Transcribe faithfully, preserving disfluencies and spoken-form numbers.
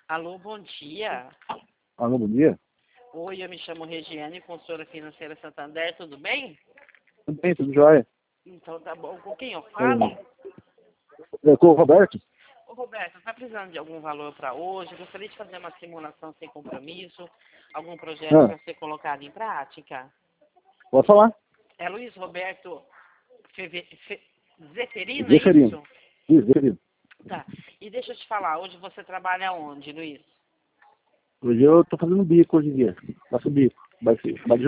Alô, bom dia. Alô, bom dia. Oi, eu me chamo Regiane, consultora financeira Santander, tudo bem? Tudo bem, tudo jóia. Então tá bom. Com quem eu falo? É, com o Roberto? Ô, Roberto, tá precisando de algum valor para hoje? Gostaria de fazer uma simulação sem compromisso? Algum projeto Ah, para ser colocado em prática? pode falar. É Luiz Roberto Feve... Fe... Zeferino, é Zeferino. isso? Isso, Zeferino. Tá. E deixa eu te falar, hoje você trabalha onde, Luiz? Hoje eu tô fazendo bico hoje em dia. Faço bico. Vai ser, vai de